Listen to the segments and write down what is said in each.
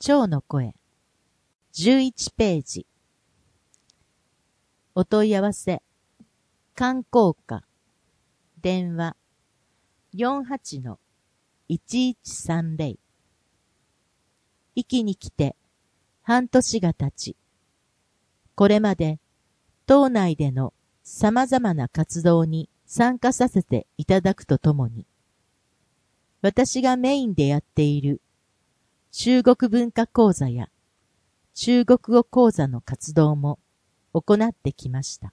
蝶の声。11ページ。お問い合わせ。観光課。電話。48-1130。域に来て半年が経ち、これまで島内での様々な活動に参加させていただくとともに、私がメインでやっている中国文化講座や中国語講座の活動も行ってきました。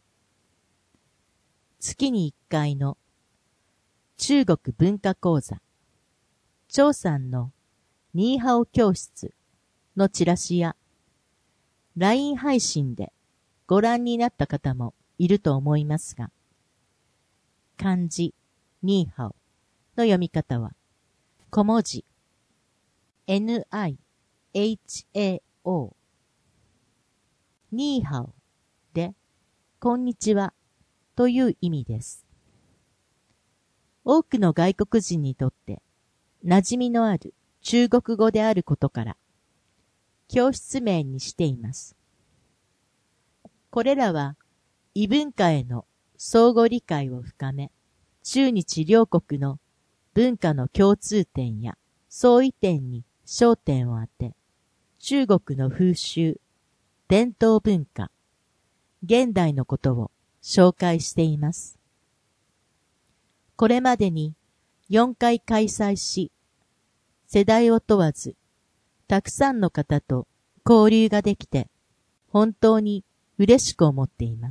月に1回の中国文化講座、張さんのニーハオ教室のチラシや LINE 配信でご覧になった方もいると思いますが、漢字ニーハオの読み方は小文字 NIHAO ニーハオでこんにちはという意味です。多くの外国人にとって馴染みのある中国語であることから、教室名にしています。これらは異文化への相互理解を深め、中日両国の文化の共通点や相違点に焦点を当て、中国の風習、伝統文化、現代のことを紹介しています。これまでに4回開催し、世代を問わず、たくさんの方と交流ができて、本当に嬉しく思っています。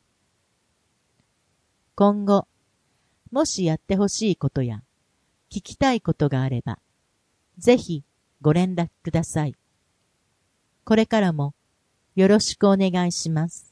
今後、もしやってほしいことや、聞きたいことがあれば、ぜひご連絡ください。これからもよろしくお願いします。